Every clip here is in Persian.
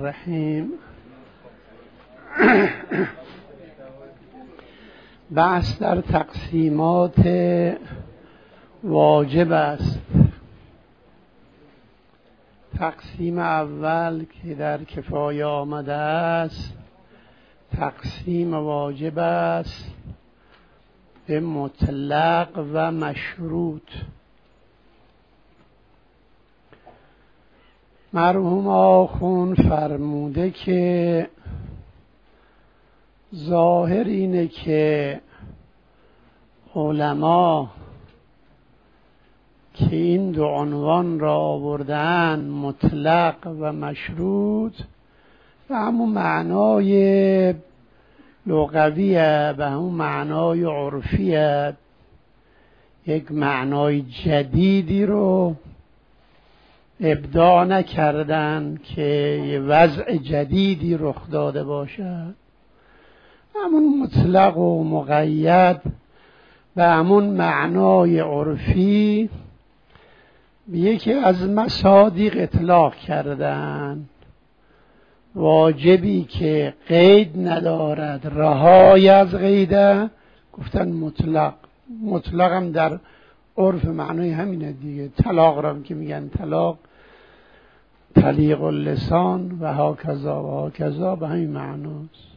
الرحیم. بحث در تقسیمات واجب است. تقسیم اول که در کفایه آمده است تقسیم واجب است به مطلق و مشروط. مرحوم آخوند فرموده که ظاهر اینه که علما که این دو عنوان را آوردن مطلق و مشروط به همون معنای لغویه، به همون معنای عرفیه، یک معنای جدیدی رو ابداع نکردن که یه وضع جدیدی رخ داده باشد. همون مطلق و مقید به همون معنای عرفی به یکی از مصادیق اطلاق کردن. واجبی که قید ندارد رهای از قیده گفتن مطلق. مطلق هم در عرف معنای همینه دیگه. طلاق را که میگن طلاق، طلیق اللسان و هاکذا به همین معناست.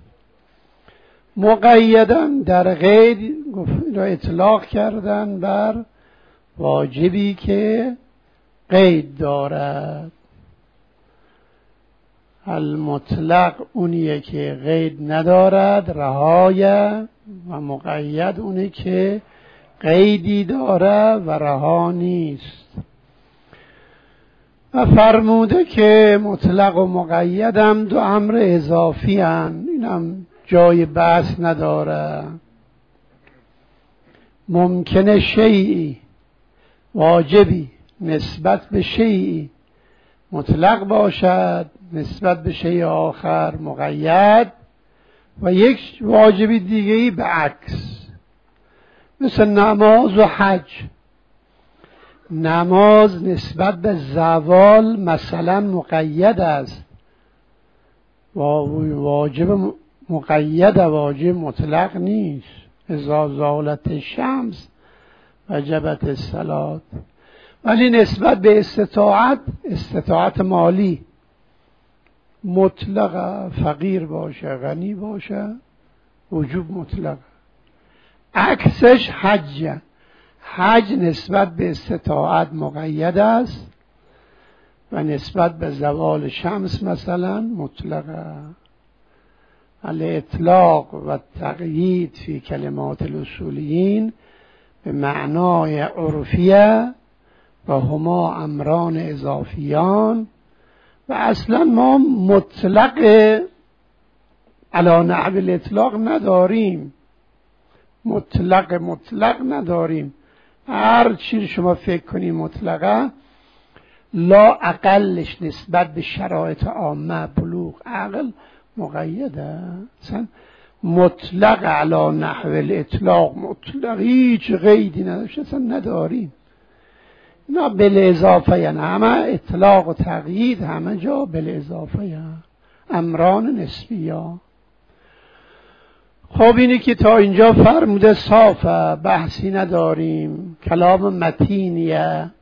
مقیدن در قید را اطلاق کردن بر واجبی که قید دارد. المطلق اونیه که قید ندارد رهایه و مقید اونی که قیدی داره و رها نیست. و فرموده که مطلق و مقید هم دو امر اضافی هن. این هم جای بحث نداره. ممکنه شیئی واجبی نسبت به شیئی مطلق باشد، نسبت به شیء آخر مقید، و یک واجبی دیگه‌ای به عکس، مثل نماز و حج. نماز نسبت به زوال مثلا مقید است، واجب مقید، واجب مطلق نیست. اذا زالت الشمس وجبت الصلاة. ولی نسبت به استطاعت مالی مطلق، فقیر باشه غنی باشه وجوب مطلق. عکسش حج. حج نسبت به استطاعت مقید است و نسبت به زوال شمس مثلا مطلقه. الاطلاق و تقیید فی کلمات الاصولیین به معنای عرفیه و هما امران اضافیان. و اصلا ما مطلق علی نحو الاطلاق نداریم. مطلق نداریم. هر چی شما فکر کنید مطلقه، لا اقلش نسبت به شرایط عامه بلوغ عقل مقیده. مثلا مطلق علی نحو الاطلاق، مطلق هیچ قیدی نداشته اصلا نداریم. اینا بالاضافه، یعنی همه اطلاق و تقیید همه جا بالاضافه، امران نسبیه. خب اینی که تا اینجا فرموده صافه، بحثی نداریم، کلام متینیه.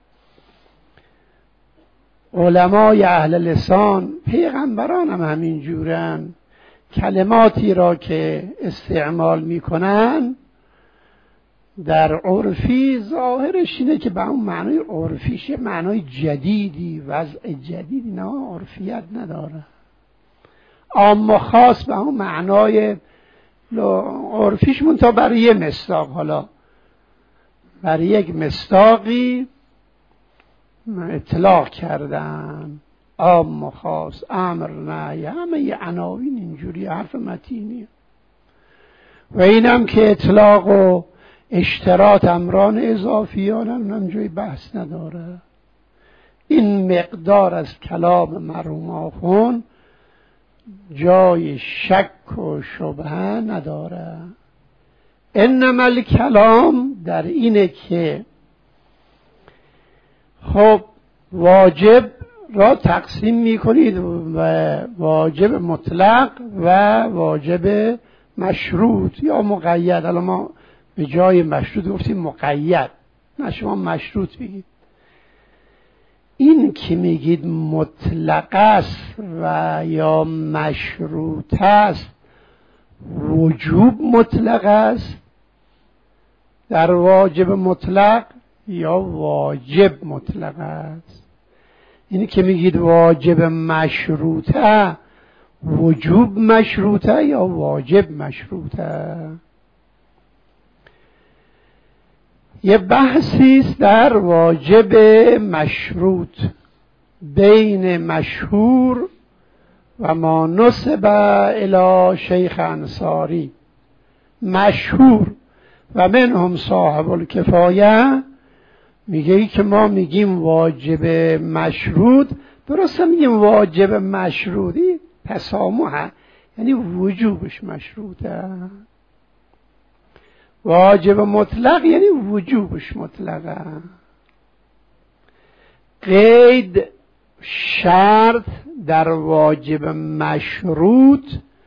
علمای اهل لسان، پیغمبران هم همین جورن، کلماتی را که استعمال میکنن در عرفی ظاهرش اینه که به اون معنای عرفیش معنای جدیدی، وضع جدیدی، نه عرفیت نداره. عام و خاص به اون معنای عرفیش منتها برای یه مصداق، حالا برای یک مصداقی اطلاق کردن. عام و خاص، امر نهی، همه یه عناوین اینجوری، حرف متینیه. و اینم که اطلاق و اشتراط امران اضافیان هم جای بحث نداره. این مقدار از کلام مرحوم آخوند جای شک و شبهه نداره. انما الکلام در اینه که خب واجب را تقسیم میکنید و واجب مطلق و واجب مشروط یا مقید. الان ما به جای مشروط گفتیم مقید، نه شما مشروط بگید. این که میگید مطلق است و یا مشروط است، وجوب مطلق است در واجب مطلق یا واجب مطلق است. اینی که میگید واجب مشروطه، وجوب مشروطه یا واجب مشروطه. یه بحثی است در واجب مشروط بین مشهور و ما نسب الی شیخ انصاری. مشهور و منهم صاحب الکفایه میگه که ما میگیم واجب مشروط، درسته میگیم واجب مشروطی تسامحه، یعنی وجوبش مشروطه. واجب مطلق یعنی وجوبش مطلقه. قید شرط در واجب مشروط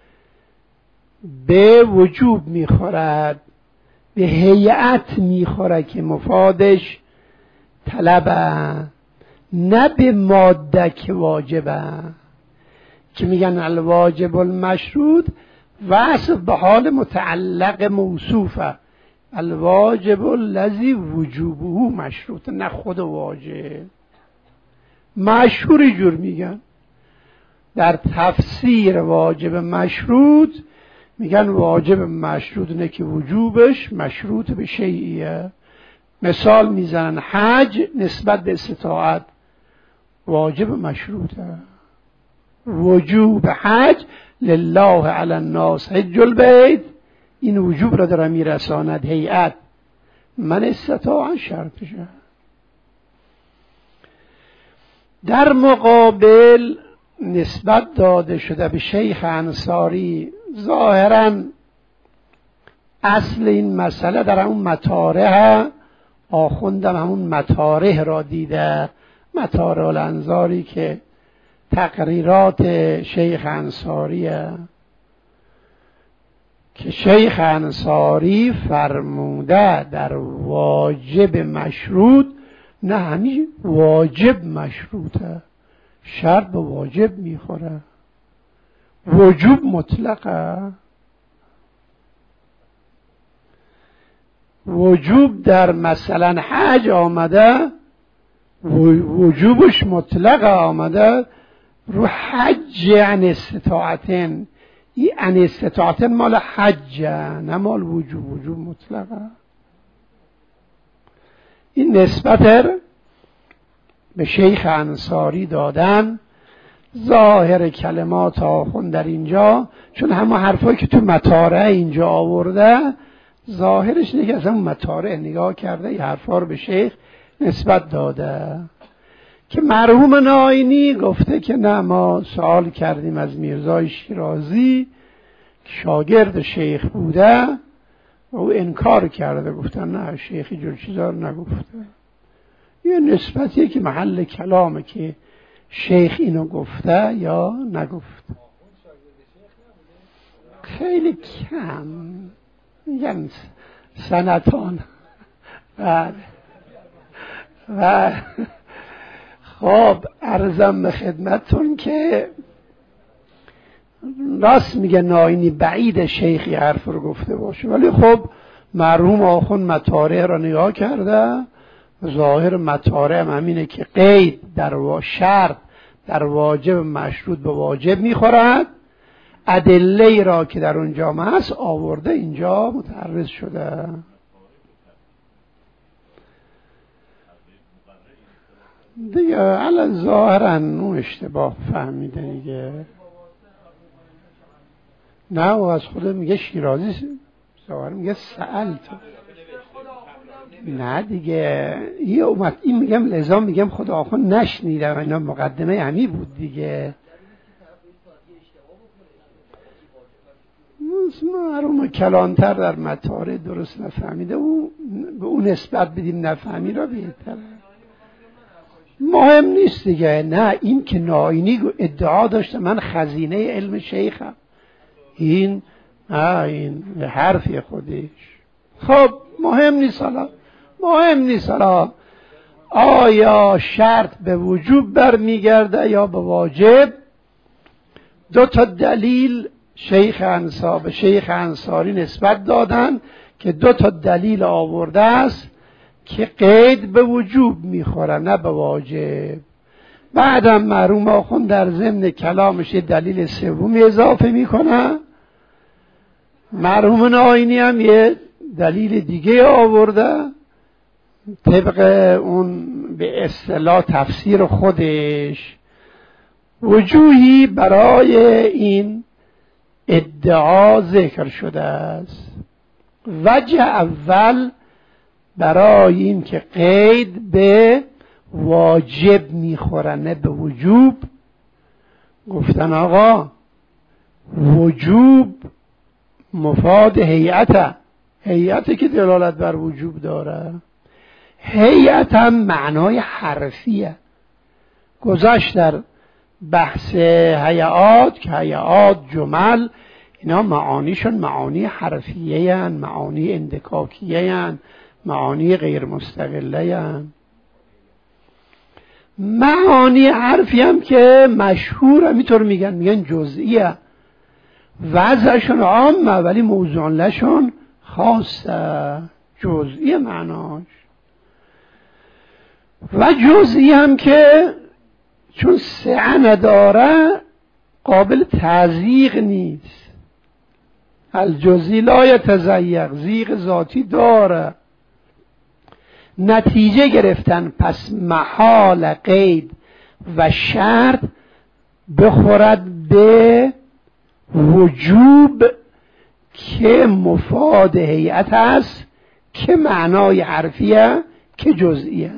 به وجوب میخورد، به هیئت میخوره که مفادش طلبه، نه به ماده که واجبه، که میگن الواجب المشروط وصف به حال متعلق موصوفه، الواجب الذی وجوبه مشروط، نه خود واجب. مشهور جور میگن در تفسیر واجب مشروط، میگن واجب مشروط نه که وجوبش مشروط به شیئیه. مثال میزنن حج نسبت به استطاعت واجب مشروطه. وجوب حج لله علی الناس حج البیت، این وجوب را داره میرساند هیئت، من استطاع شرطشه. در مقابل نسبت داده شده به شیخ انصاری، ظاهرا اصل این مسئله در همون مطارح، آخوندم همون مطارح را دیده، مطارح الانظاری که تقریرات شیخ انصاریه، که شیخ انصاری فرموده در واجب مشروط، نه همین واجب مشروطه، شرط به واجب میخوره، وجوب مطلقه. وجوب در مثلا حج آمده، وجوبش مطلق آمده رو حج عن استطاعتن، این عن استطاعتن مال حج نه مال وجوب، وجوب مطلقه. این نسبت به شیخ انصاری دادن. ظاهر کلمات آخوند در اینجا، چون همه حرفایی که تو مطارح اینجا آورده ظاهرش نگه از همون مطارح نگاه کرده، این حرفا رو به شیخ نسبت داده. که مرحوم ناینی گفته که نه، ما سوال کردیم از میرزای شیرازی که شاگرد شیخ بوده و او انکار کرده، گفتن نه شیخی جور چیزا رو نگفته. یه نسبتیه که محل کلامه که شیخ اینو گفته یا نگفته. خیلی کم میگن سنتان. و خب عرضم به خدمتتون که راست میگه ناینی بعید شیخی حرف رو گفته باشه، ولی خب مرحوم آخوند مطارح را نگاه کرده، ظاهر مطارح همینه که قید در شرط در واجب مشروط به واجب میخورد، ادله را که در اونجا هست آورده اینجا متعرض شده. دیگه الان ظاهرا اون اشتباه فهمیده دیگه. نه و از خود میگه شیرازی، ظاهر میگه سألت. نه دیگه این میگم لذا میگم خدا آخوند نشنیدم، اینا مقدمه همی بود دیگه. معلومه کلانتر در مطارح درست نفهمیده، به اون نسبت بدیم نفهمی را بهتره. مهم نیست دیگه. نه، این که ناینی ادعا داشته من خزینه علم شیخم، این حرفی خودش. خب مهم نیست حالا آیا شرط به وجوب برمیگرده یا به واجب. دو تا دلیل شیخ انصاری نسبت دادن که دو تا دلیل آورده است که قید به وجوب میخوره نه به واجب. بعدم مرحوم آخوند در ضمن کلامش یه دلیل سومی اضافه میکنه. مرحوم ناینی هم یه دلیل دیگه آورده طبق اون به اصطلاح تفسیر خودش. وجوهی برای این ادعا ذکر شده است. وجه اول برای این که قید به واجب میخوره نه به وجوب، گفتن آقا وجوب مفاد هیئت که دلالت بر وجوب داره. هیئت هم معنای حرفیه. گذشت در بحث هیئات که هیئات جمل اینا معانیشون معانی حرفیه هن، معانی اندکاکیه هن، معانی غیر مستقله هن. معانی حرفی هم که مشهور هم اینطور میگن جزئیه، وضعشون عامه ولی موضوع لشون خاصه، جزئی معناش. و جزئی هم که چون سعه نداره قابل تزییق نیست. الجزئی لا یتزیق، زیغ ذاتی داره. نتیجه گرفتن پس محال قید و شرط بخورد به وجوب که مفاد هیئت است که معنای حرفیه که جزئیه.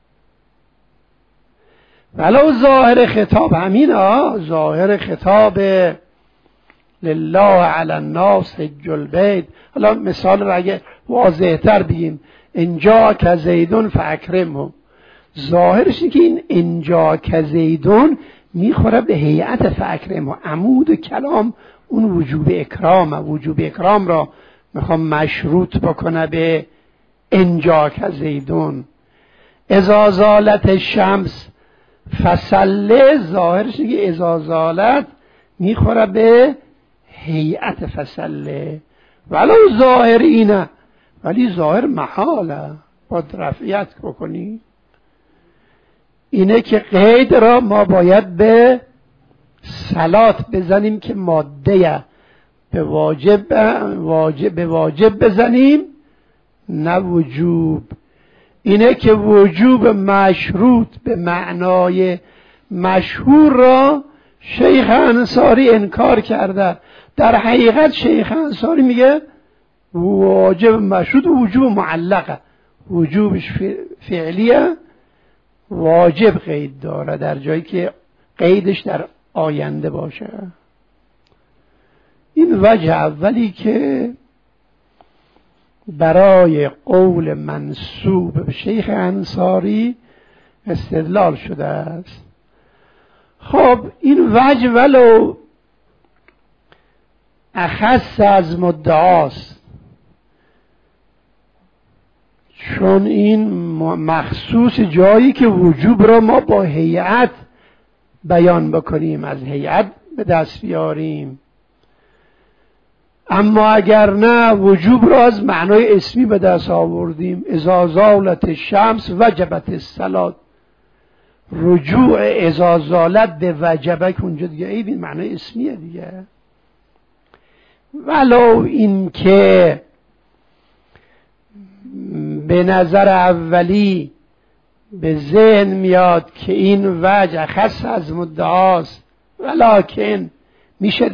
ولو ظاهر خطاب همینه، ظاهر خطاب لله علی الناس حج البیت. حالا مثال رو اگه واضح تر بگیم، انجا که زیدون فاکرمه، ظاهرش اینه که این انجا که زیدون میخوره به هیئت فاکرمه. عمود کلام اون وجوب اکرامه. وجوب اکرام را میخوام مشروط بکنه به انجا که زیدون. اذا زالت شمس فصله، ظاهرش اینه که اذا زالت میخوره به هیئت فصله. ولو ظاهر اینه ولی ظاهر محاله، باید رفعیت بکنی. اینه که قید را ما باید به صلات بزنیم که ماده به واجب بزنیم نه وجوب. اینه که وجوب مشروط به معنای مشهور را شیخ انصاری انکار کرده. در حقیقت شیخ انصاری میگه واجب مشروط وجوب معلقه، وجوبش فعلیه، واجب قید داره در جایی که قیدش در آینده باشه. این وجه اولی که برای قول منسوب به شیخ انصاری استدلال شده است. خب این وجه ولو اخص از مدعاست، چون این مخصوص جایی که وجوب را ما با هیئت بیان بکنیم، از هیئت به دست بیاریم. اما اگر نه وجوب را از معنای اسمی به دست آوردیم، اذا زالت الشمس وجبت الصلاة، رجوع اذا زالت به وجبه که اونجا دیگه این معنای اسمیه دیگه. ولو این که به نظر اولی به ذهن میاد که این وجه خاص از مدعاست، ولکن میشه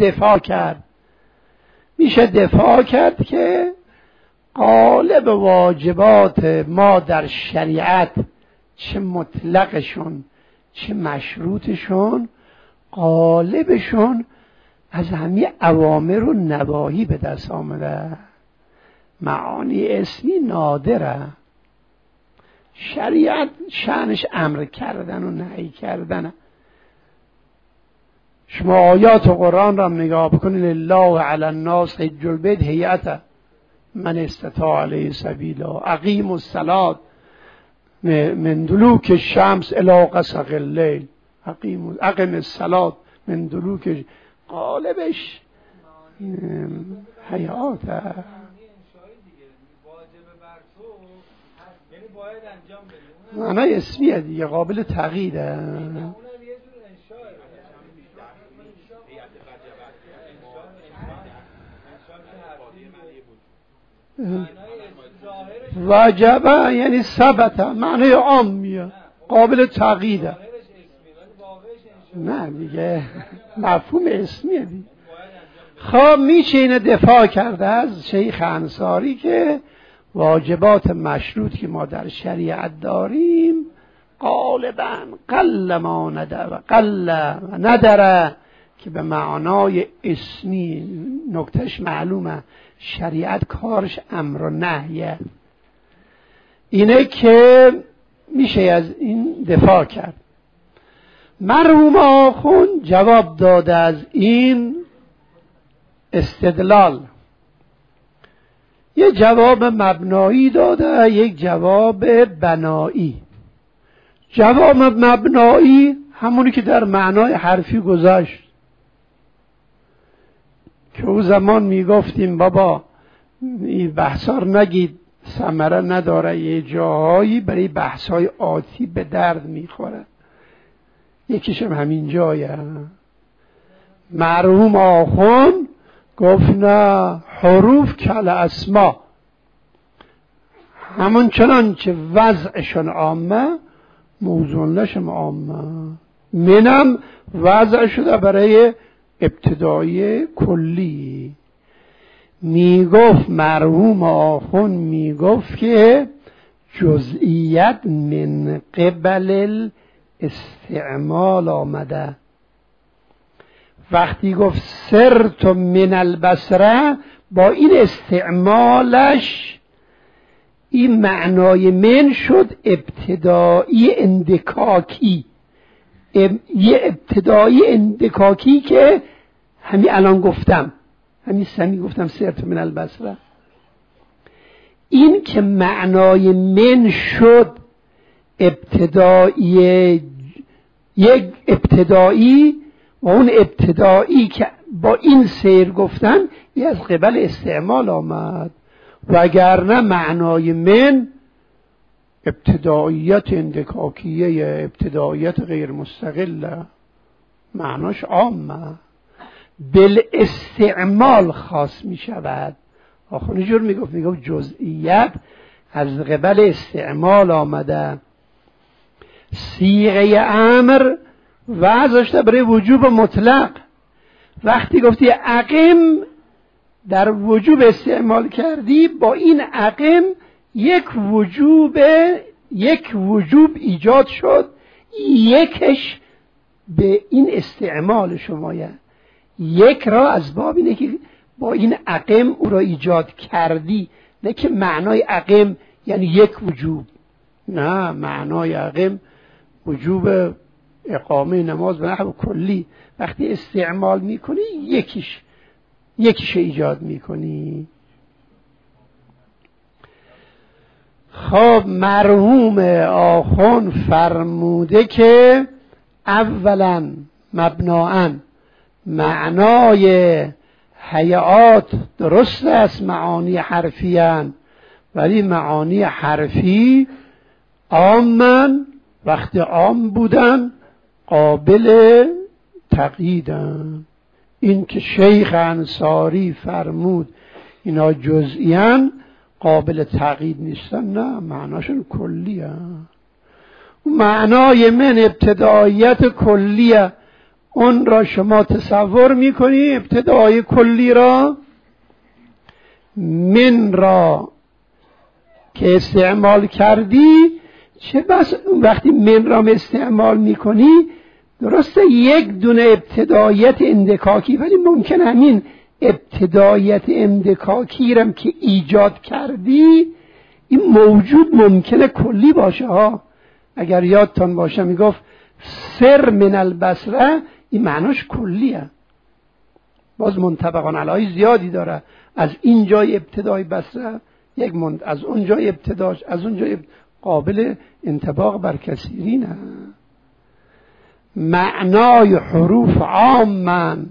دفاع کرد که غالب واجبات ما در شریعت چه مطلقشون چه مشروطشون غالبشون از همین اوامر و نواهی به دست آمده. معانی اسمی نادره. شریعت شأنش امر کردن و نهی کردن. شما آیات قرآن را نگاه بکنید، لله علی الناس حج البیت هیئة من استطاع علیه سبیلا، اقیموا الصلاة من دلوک الشمس الی غسق الليل، اقم الصلاة من دلوک، قالبش حیات معنی اسمیه دیگه، قابل تغییره. وجبه یعنی ثبت، معنی عامیه، قابل تغییره. نه دیگه مفهوم اسمیه دیگه. خب میشه اینو دفاع کرده از شیخ انصاری که واجبات مشروط که ما در شریعت داریم غالبا قل ما نداره که به معنای اسمی. نکتهش معلومه، شریعت کارش امر و نهیه. اینه که میشه از این دفاع کرد. مرحوم آخوند جواب داده از این استدلال، یک جواب مبنایی داده، یک جواب بنایی. جواب مبنایی همونی که در معنای حرفی گذاشت که او زمان میگفتیم بابا این بحثا رو نگید، ثمره نداره، یه جاهایی برای بحثای آتی به درد میخوره. یکیشم همین جایه. مرحوم آخوند گفت نه، حروف کل اسما، همون چنان که وضعشون عامه موضوعشون عامه. منم وضع شده برای ابتدایی کلی. میگفت مرحوم آخوند میگفت که جزئیت من قبل الاستعمال آمده. وقتی گفت سرت من البصره، با این استعمالش این معنای من شد ابتدایی اندکاکی، یه ابتدایی اندکاکی که همین الان گفتم، همین گفتم سرت من البصره. این که معنای من شد ابتدایی، یک ابتدایی، و اون ابتدایی که با این سیر گفتن یه از قبل استعمال آمد، وگرنه معنای من ابتداییت اندکاکیه، ابتداییت غیر مستقله، معناش عامه، بالاستعمال خاص می شود. آخر اینجور میگفت جزئیت از قبل استعمال آمده. صیغه امر وضعش برای وجوب مطلق. وقتی گفتی اقیم در وجوب استعمال کردی، با این اقیم یک وجوب ایجاد شد، یکش به این استعمال شمایه. یک را از باب اینه که با این اقیم او را ایجاد کردی، نه که معنای اقیم یعنی یک وجوب. نه، معنای اقیم وجوب اقامه نماز به نحو کلی. وقتی استعمال میکنی یکیش ایجاد میکنی. خب مرحوم آخوند فرموده که اولا مبناً معنای هیئات درست است، معانی حرفی هستند، ولی معانی حرفی عامن، وقتی عام بودن قابل تقییدن. این که شیخ انصاری فرمود اینا جزئیاً قابل تقیید نیستن، نه، معناشون کلیه. معنای من ابتداییت کلیه، اون را شما تصور میکنی، ابتدای کلی را، من را که استعمال کردی، چه بس وقتی من را استعمال میکنی درسته یک دونه ابتدایت اندکاکی، ولی ممکن همین ابتدایت اندکاکی رم که ایجاد کردی این موجود ممکنه کلی باشه ها. اگر یادتان باشه میگفت سر من البصره، این معناش کلیه. باز منطبقان علیه زیادی داره. از این جای ابتدای بصره یک از اون جای ابتداش، از اون جای قابل انطباق بر کثیرینه. معنای حروف عامن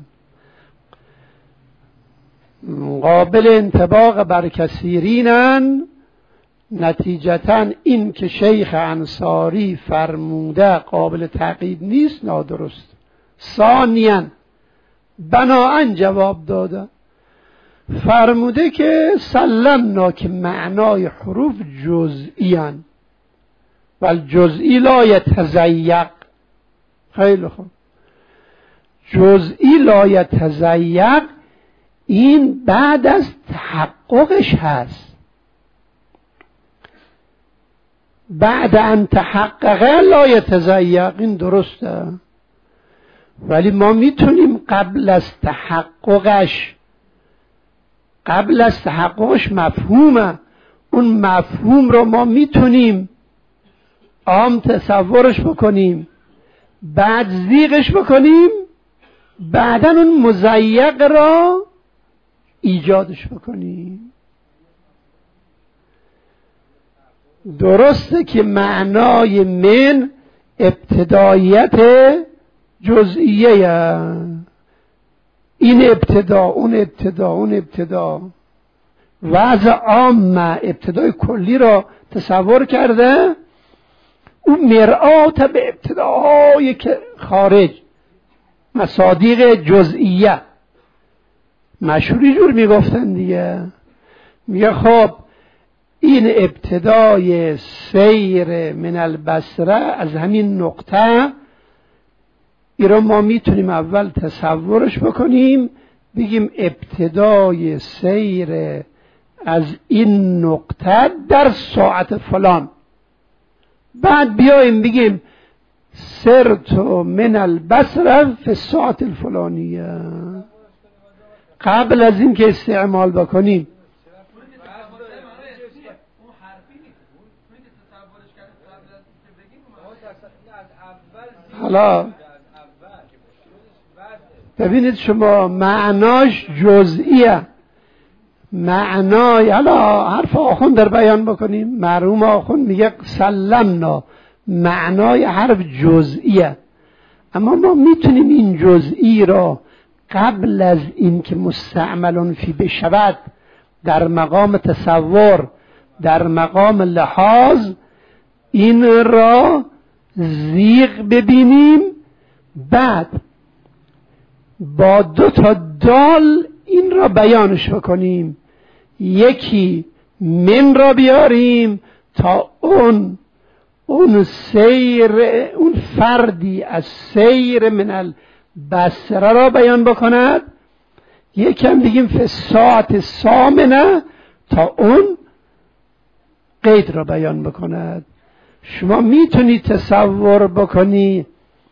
قابل انطباق بر کثیرینن. نتیجتاً این که شیخ انصاری فرموده قابل تعقیب نیست، نادرست. ثانیاً بناهن جواب داده، فرموده که سلمنا که معنای حروف جزئیان و الجزئی لا یتضیق. خیلی خوب، جزئی لا یتضیق این بعد از تحققش هست. بعد ان تحقق لا یتضیق، این درسته، ولی ما میتونیم قبل از تحققش مفهومه، اون مفهوم رو ما میتونیم عام تصورش بکنیم، بعد زیغش بکنیم، بعدا اون مضیق را ایجادش بکنیم. درسته که معنای من ابتداییت جزئیه، این ابتدا اون ابتدا وضع عام ابتدای کلی را تصور کرده، اون مرآت به ابتداهای که خارج مصادیق جزئیه مشهوری جور میگفتن دیگه. میگه خب این ابتدای سیر من البصره از همین نقطه، این رو ما میتونیم اول تصورش بکنیم، بگیم ابتدای سیر از این نقطه در ساعت فلان، بعد بیاییم بگیم سرتو من البصره فی الساعت الفلانیه، قبل از این که استعمال بکنیم. حالا ببینید شما معناش جزئیه، معنای حالا حرف آخوند در بیان بکنیم. مرحوم آخوند میگه سلمنا، معنای حرف جزئیه، اما ما میتونیم این جزئی را قبل از این که مستعملون فی بشود در مقام تصور، در مقام لحاظ، این را زیغ ببینیم، بعد با دو تا دال این را بیانش بکنیم. یکی من را بیاریم تا اون سیر، اون فردی از سیر من البصره را بیان بکند. یکم بگیم فی ساعت ثامنه تا اون قید را بیان بکند. شما میتونی تصور بکنی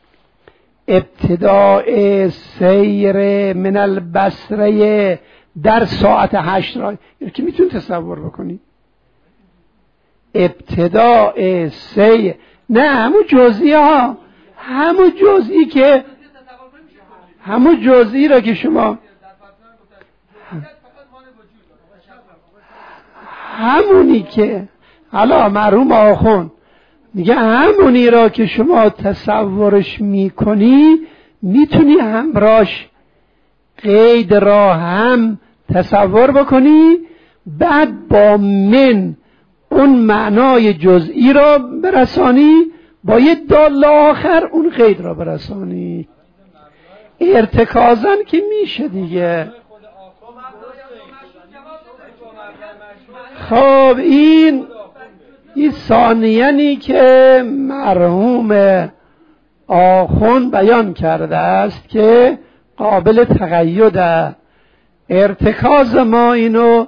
ابتداء سیر من البصره در ساعت 8 را، یعنی که میتونی تصور بکنی ابتداء سیر، نه همون جزئی ها، همون جزئی را که شما همونی که حالا مرحوم آخوند میگه همونی را که شما تصورش میکنی میتونی همراش قید را هم تصور بکنی، بعد با من اون معنای جزئی را برسانی، با یه دال آخر اون قید را برسانی. ارتکازن که میشه دیگه. خب این ثانیانی که مرحوم آخوند بیان کرده است که قابل تقیده، ارتکاز ما اینو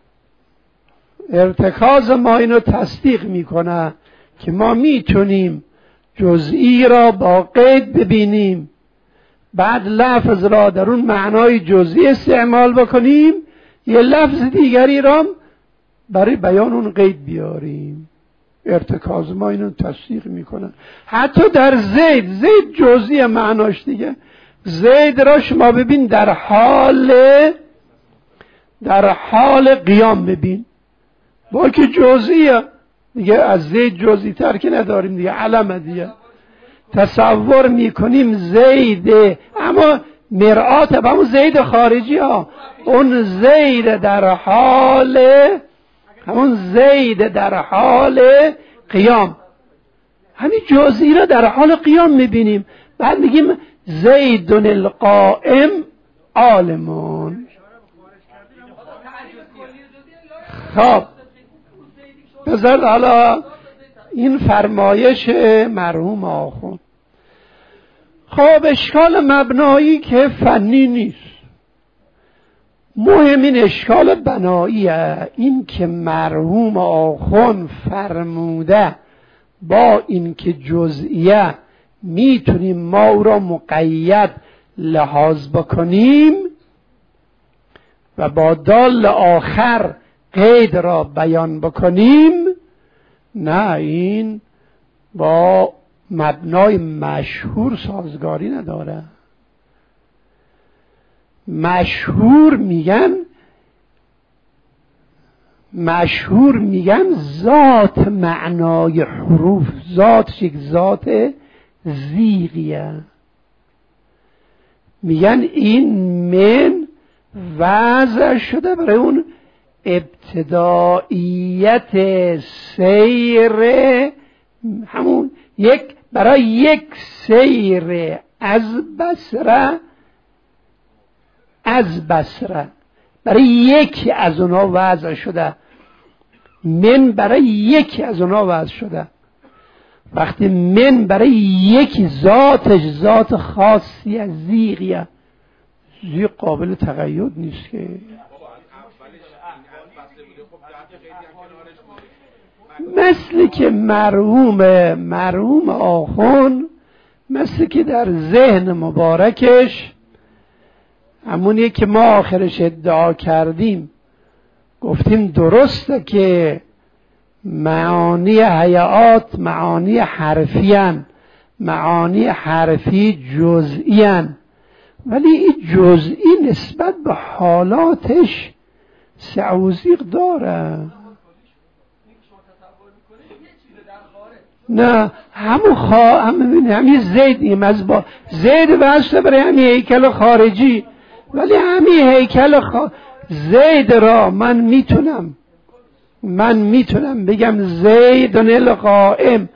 تصدیق میکنه که ما میتونیم جزئی را با قید ببینیم، بعد لفظ را در اون معنای جزئی استعمال بکنیم، یه لفظ دیگری را برای بیان اون قید بیاریم. ارتکاز ما اینو تصدیق میکنن. حتی در زید جزئی معناش دیگه. زید را شما ببین در حال قیام ببین، با که جزئیه دیگه، از زید جزئی تر که نداریم دیگه، علمه دیگه. تصور میکنیم زید، اما مرآت به اون زید خارجی ها، اون زید در حال، همون زید در حال قیام، همین جزئی را در حال قیام میبینیم. بعد میگیم زیدن القائم عالمون. خب بذار حالا این فرمایش مرحوم آخوند. خب اشکال مبنایی که فنی نیست، مهم این اشکال بناییه. این که مرحوم آخوند فرموده با این که جزئیه میتونیم ما او را مقید لحاظ بکنیم و با دال آخر قید را بیان بکنیم، نه این با مبنای مشهور سازگاری نداره. مشهور میگن ذات معنای حروف، ذاتش یک ذات زیغیه. میگن این من وضع شده برای اون ابتداییت سیر، همون برای یک سیر از بصره برای یکی از اونا وضع شده. من برای یکی از اونا وضع شده. وقتی من برای یکی ذاتش ذات خاصی از زیغیه، زیغ قابل تقید نیست که. مثل که مرحوم آخوند، مثل که در ذهن مبارکش همونیه که ما آخرش ادعا کردیم، گفتیم درسته که معانی هیئات معانی حرفیان، معانی حرفی جزئیان، ولی این جزئی نسبت به حالاتش سعوزیق داره. نه همین زید از با زید واسطه برای همین هیکل خارجی، ولی همین هیکل زید را من میتونم بگم زیدن القائم،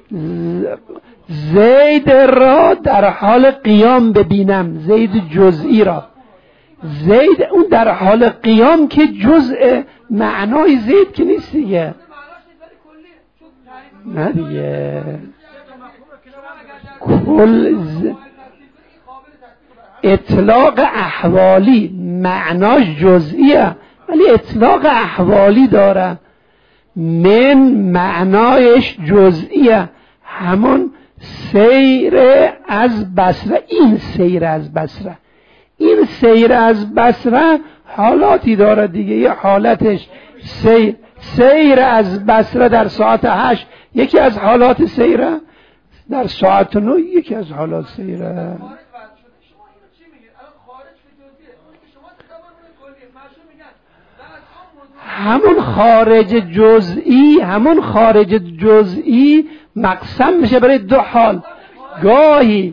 زید را در حال قیام ببینم، زید جزئی را. زید اون در حال قیام که جزء معنای زید که نیست دیگه. نه دیگه اطلاق احوالی معناش جزئیه ولی اطلاق احوالی داره. من معنایش جزئیه، همون سیر از بصره. این سیر از بصره حالاتی داره دیگه. یه حالتش سیر از بصره در ساعت 8 یکی از حالات سیره، در ساعت 9 یکی از حالات سیره. همون خارج جزئی مقسم میشه برای دو حال. گاهی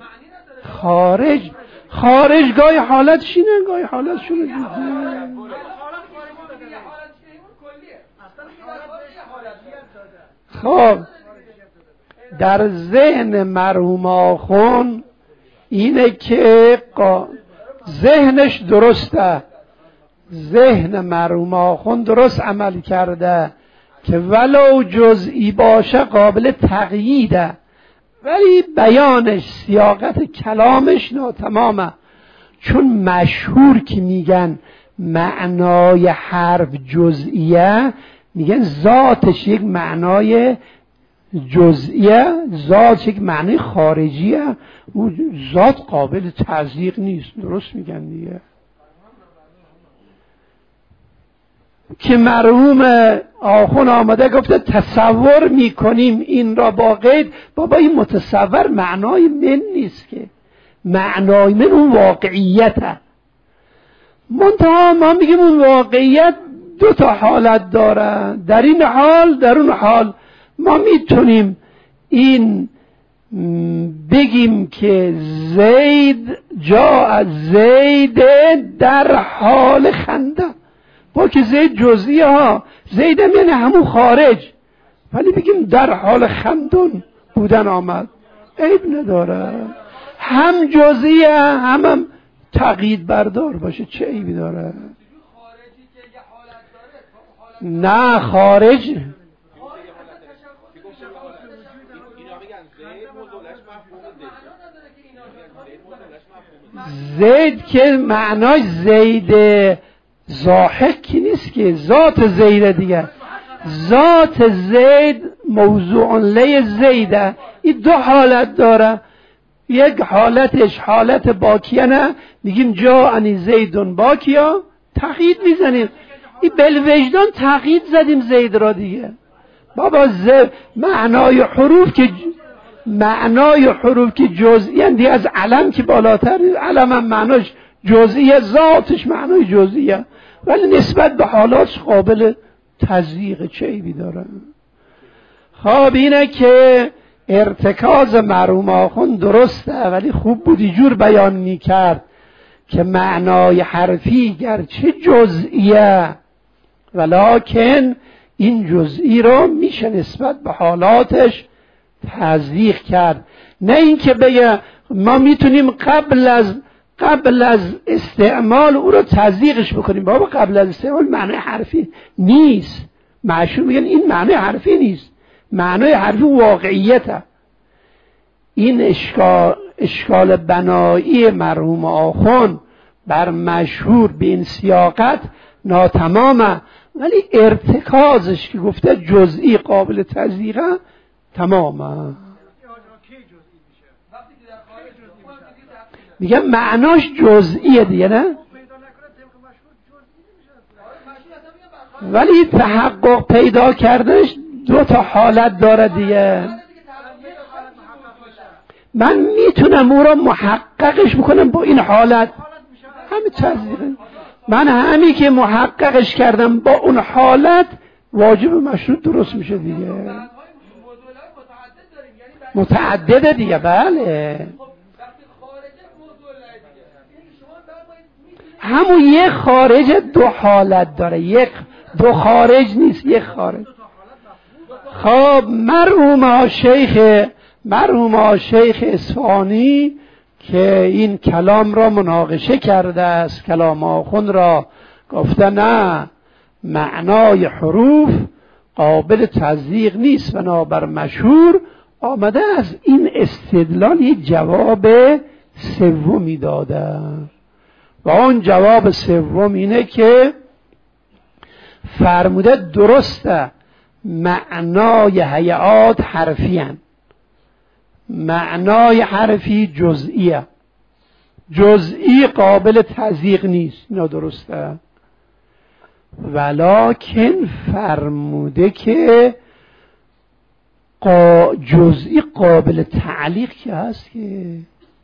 خارج گاهی حالتش اینه، گاهی حالتش اینه. خب در ذهن مرحوم آخوند اینه که ذهنش درسته، ذهن مرحوم آخوند درست عمل کرده که ولو جزئی باشه قابل تقییده، ولی بیانش سیاقت کلامش ناتمامه. چون مشهور که میگن معنای حرف جزئیه، میگن ذاتش یک معنای جزئیه، ذاتش یک معنی خارجیه، اون ذات قابل تزییق نیست. درست میگن دیگه. که مرحوم آخون آمده گفته تصور میکنیم این را با قید. بابا این متصور معنای من نیست که، معنای من اون واقعیته. منتها ما میگیم اون واقعیت دو تا حالت داره، در این حال در اون حال ما میتونیم این بگیم که زید جا زید در حال خنده، با که زید جزئی ها، زید یعنی همون خارج، ولی بگیم در حال خندون بودن آمد، عیب نداره. هم جزئی هم تقیید بردار باشه، چه عیبی داره؟ نه خارج زید که معنای زید ضاحک نیست که، ذات زید دیگه، ذات زید موضوع لی زیده. این دو حالت داره، یک حالتش حالت باکیه، نه میگیم جا انی زیدون باکیا، تقیید میزنیم، این بلوجدان تقیید زدیم زید را دیگه. بابا معنای حروف که جزئی هم دیگه، از علم که بالاتر، علم هم معناش جزئیه، ذاتش معنای جزئیه، ولی نسبت به حالاتش قابل تضییق، چه عیبی داره؟ خب اینه که ارتکاز مرحوم آخوند درسته، ولی خوب بود اینجور بیان میکرد که معنای حرفی گرچه جزئیه ولکن این جزئی رو میشه نسبت به حالاتش تضییق کرد. نه اینکه بگه ما میتونیم قبل از استعمال او رو تضییقش بکنیم. بابا قبل از استعمال معنی حرفی نیست، معشور میگن این معنی حرفی نیست، معنی حرفی واقعیته. این اشکال بنایی مرحوم آخوند بر مشهور به این سیاقت ناتمامه، ولی ارتکازش که گفته جزئی قابل تضییقه تمامه. میگم معناش جزئیه دیگه، نه؟ ولی تحقق پیدا کردنش دو تا حالت داره دیگه. من میتونم او را محققش بکنم با این حالت، همین تضییقه. من همین که محققش کردم با اون حالت واجب مشروط درست میشه دیگه. متعدده دیگه، بله. همون یک خارج دو حالت داره، دو خارج نیست، یک خارج. خب مرحوم شیخ اصفهانی که این کلام را مناقشه کرده است، کلام آخوند را، گفته نه معنای حروف قابل تضییق نیست، بنابر مشهور آمده از این استدلال یک جواب سومی داده و اون جواب سوم اینه که فرموده درسته معنای هیئات حرفی هن، معنای حرفی جزئیه، جزئی قابل تضییق نیست، اینا درسته، ولکن فرموده که جزئی قابل تعلیق که هست، که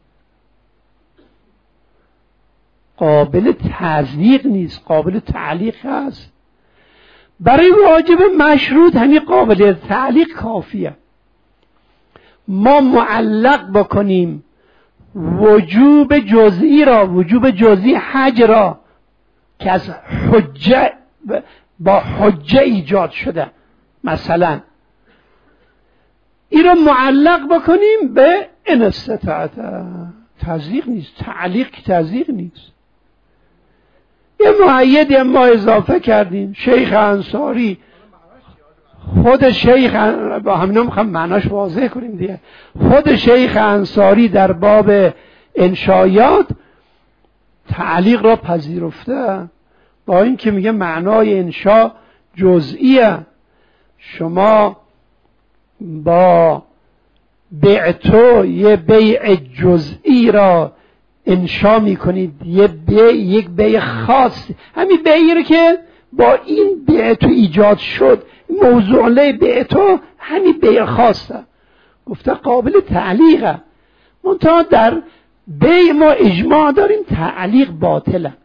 قابل تضییق نیست، قابل تعلیق هست. برای واجب مشروط همین قابل تعلیق کافیه. ما معلق بکنیم وجوب جزئی را، وجوب جزئی حج را که از حجه با حجه ایجاد شده، مثلا این را معلق بکنیم به ان استطاعت، تضییق نیست، تعلیق تضییق نیست. یه مؤیدی ما اضافه کردیم، شیخ انصاری، خود شیخ، با همینا میخوام معناش واضح کنیم دیگه، خود شیخ انصاری در باب انشایات تعلیق را پذیرفته، با این که میگه معنای انشا جزئیه. شما با بیعتو یه بیع جزئی را انشا میکنید، یک بیع خاص، همین بیعی رو که با این بیعتو ایجاد شد. موضوع بیعتو همین بیع خاصه، گفته قابل تعلیقه، منتها در بیع ما اجماع داریم تعلیق باطله.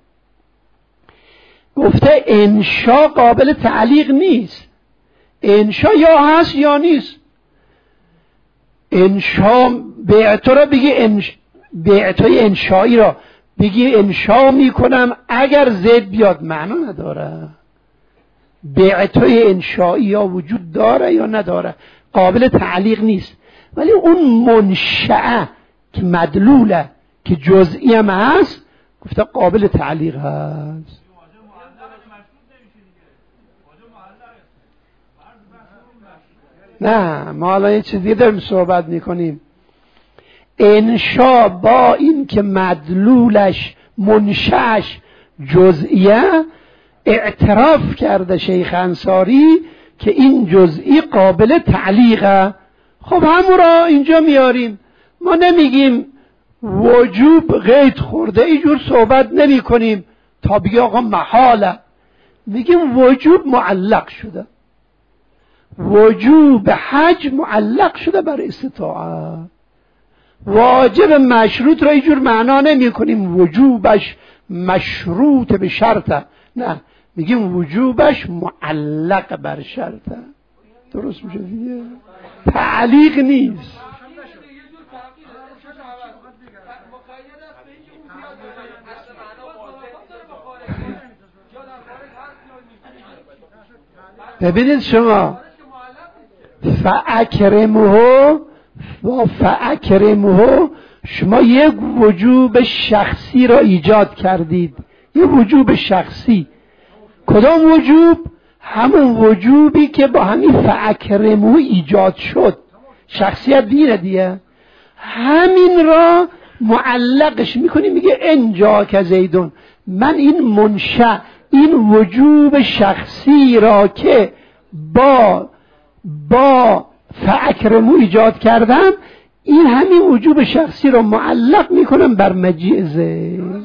گفته انشا قابل تعلیق نیست، انشا یا هست یا نیست. انشا بیعتو را بگی بیعتوی انشایی را بگی انشا میکنم اگر زید بیاد، معنا نداره. بیعتوی انشایی یا وجود داره یا نداره، قابل تعلیق نیست. ولی اون منشأه که مدلوله که جزئی هم هست، گفته قابل تعلیق هست. نه، ما الان یه چیزی داریم صحبت میکنیم. انشا با این که مدلولش منشأش جزئیه، اعتراف کرده شیخ انصاری که این جزئی قابل تعلیقه. خب همون را اینجا میاریم، ما نمیگیم وجوب قید خورده، اینجور صحبت نمی کنیم تا بگی آقا محاله، میگیم وجوب معلق شده، وجوب حج معلق شده بر استطاعت. واجب مشروط را اینجور معنا نمی کنیم وجوبش مشروط به شرطه، نه، میگیم وجوبش معلق بر شرطه. درست میشه دیگه، تعلیق نیست. ببینید شما فاکرمه و فاکرمه، شما یک وجوب شخصی را ایجاد کردید، یک وجوب شخصی. کدام وجوب؟ همون وجوبی که با همین فاکرمه ایجاد شد، شخصیت دینه دیگه. همین را معلقش میکنی، میگه انجا که زیدون، من این منشأ، این وجوب شخصی را که با فاکرمه ایجاد کردم، این همین وجوب شخصی را معلق میکنم بر مجیء زید.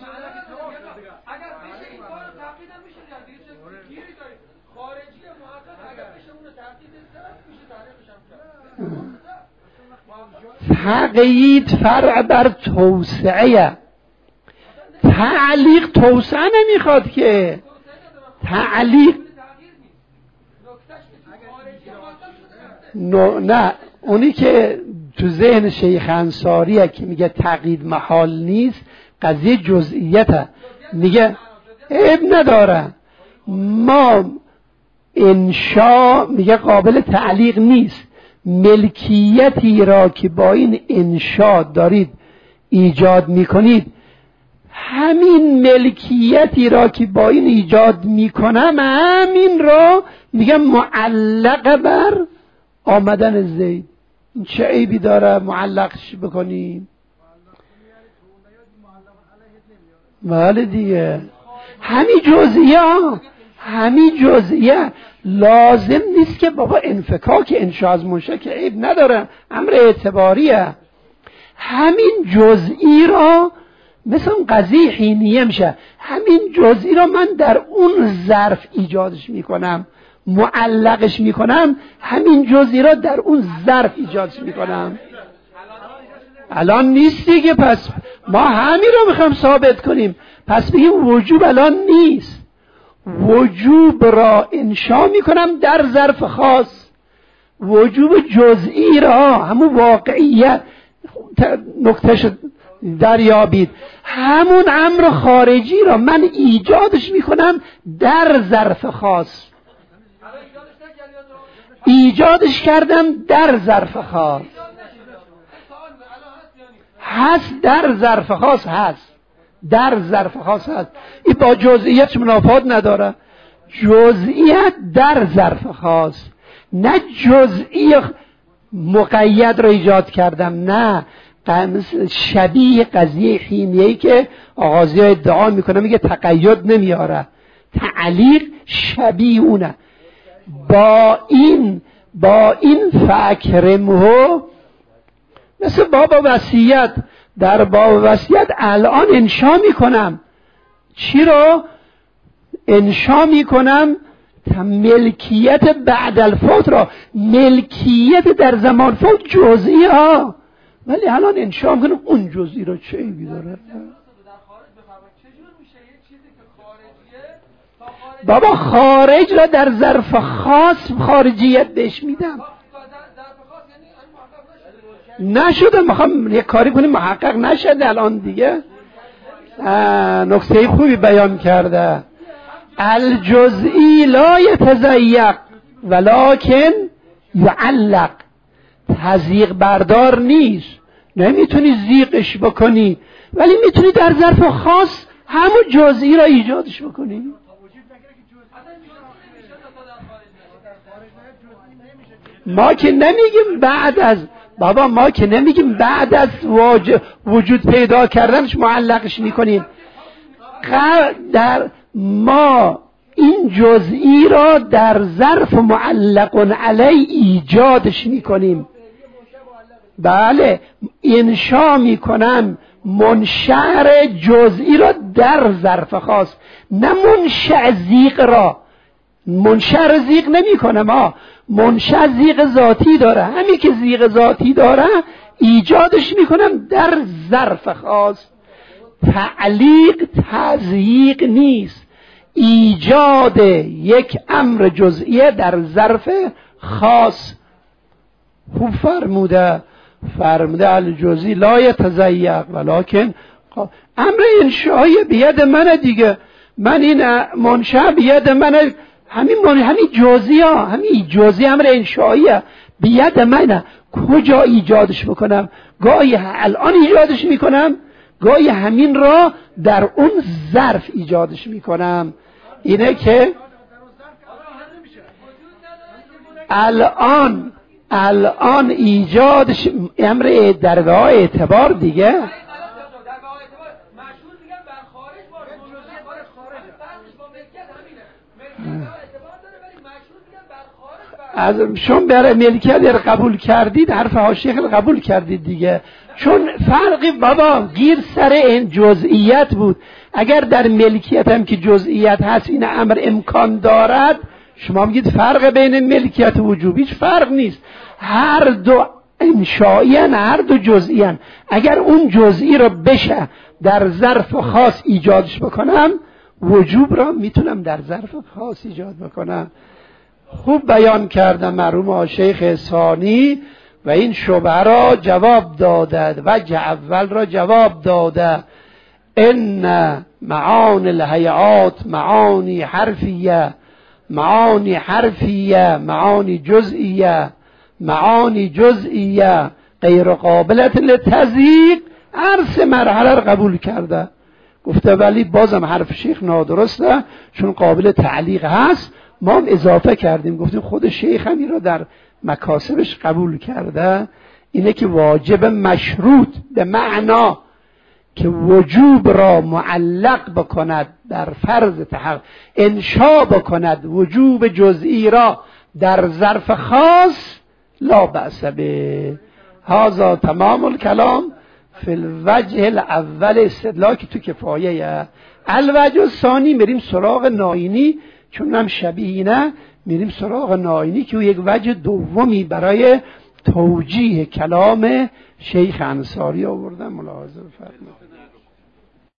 تقیید فرع بر توسعه، تعلیق توسعه نمیخواد که. تعلیق نه، اونی که تو ذهن شیخ انصاریه که میگه تقیید محال نیست، قضیه جزئیته، میگه عیب نداره. ما انشا میگه قابل تعلیق نیست، ملکیتی را که با این انشا دارید ایجاد میکنید، همین ملکیتی را که با این ایجاد میکنم، همین را میگم معلق بر آمدن زید. این چه عیبی داره معلقش بکنیم؟ بله دیگه، همین جزئیه لازم نیست که بابا انفکاک انشاء از منشأ که عیب نداره، امر اعتباریه. همین جزئی را مثل اون قضیه حینیه میشه، همین جزئی را من در اون ظرف ایجادش میکنم، معلقش میکنم، همین جزئی را در اون ظرف ایجادش میکنم. الان نیست دیگه، پس ما همین را میخوام ثابت کنیم. پس بگیم وجوب الان نیست، وجوب را انشا میکنم در ظرف خاص. وجوب جزئی را، همون واقعیت، نکتهش دریابید، همون امر خارجی را من ایجادش میکنم در ظرف خاص. ایجادش کردم در ظرف خاص، هست در ظرف خاص، هست در ظرف خاص هست. این با جزئیت منافات نداره، جزئیت در ظرف خاص، نه جزئی مقید را ایجاد کردم، نه شبیه قضیه حینیه‌ای که آغازی ها ادعا میکنه، میگه تقید نمیاره، تعلیق شبیه اونه. با این فاکرمه مثل باب وصیت، در باب وصیت الان انشا میکنم چی رو؟ انشا میکنم ملکیت بعد الفوت را. ملکیت در زمان فوت جزئی ها، ولی الان انشا میکنم اون جزئی را چه ایبی داره. بابا خارج را در ظرف خاص خارجیت بهش میدم. نشده، میخوام یک کاری کنیم محقق نشده الان دیگه. نکته خوبی بیان کرده. الجزئی لا یتضیق ولکن یعلق. تضییق بردار نیست، نمیتونی زیقش بکنی، ولی میتونی در ظرف خاص همون جزئی را ایجادش بکنی. ما که نمیگیم بعد از، بابا ما که نمیگیم بعد از وجود پیدا کردنش معلقش میکنیم. در ما این جزئی را در ظرف معلق علی ایجادش میکنیم. بله، انشا میکنم منشأ جزئی را در ظرف خاص، نه منشأ زیق را. منشأ را زیق نمی کنم، منشأ زیق ذاتی داره، همین که زیق ذاتی داره ایجادش میکنم در ظرف خاص. تعلیق تضییق نیست، ایجاد یک امر جزئی در ظرف خاص. خوب فرموده الجزئی لا یتضیق ولکن. امر انشایی بید منه دیگه، من این منشأ بید منه، همین جزئی ها، همین جزئی امر انشایی بید منه. کجا ایجادش بکنم؟ گاهی الان ایجادش میکنم، گاهی همین را در اون ظرف ایجادش میکنم. اینه که الان ایجادش امر درگاه اعتبار دیگه. از شما برای ملکیت قبول کردید، حرف حاشیه قبول کردید دیگه، چون فرقی بابا گیر سر این جزئیت بود. اگر در ملکیت هم که جزئیت هست این امر امکان دارد، شما میگید فرق بین ملکیت و وجوب، هیچ فرق نیست، هر دو انشایی هن، هر دو جزئی هن. اگر اون جزئی رو بشه در ظرف خاص ایجادش بکنم، وجوب را میتونم در ظرف خاص ایجاد بکنم. خوب بیان کردم مرحوم شیخ ثانی و این شبهه را جواب داده، وجه اول را جواب داده. ان معانی الهیئات معانی حرفیه، معانی جزئیه غیر قابلت للتضییق. هر سه مرحله را قبول کرده. گفته ولی بازم حرف شیخ نادرسته، چون قابل تعلیق هست. ما هم اضافه کردیم، گفتیم خود شیخ هم این را در مکاسبش قبول کرده. اینه که واجب مشروط به معنا که وجوب را معلق بکند در فرض تحقق، انشا بکند وجوب جزئی را در ظرف خاص، لا بأس به. هذا تمام الکلام فی الوجه الاول استدلاک تو کفایه. الوجه الثانی میریم سراغ ناینی، چون هم شبیه میریم سراغ ناینی که یک وجه دومی برای توجیه کلام شیخ انصاری آوردن. ملاحظه بفرمایید.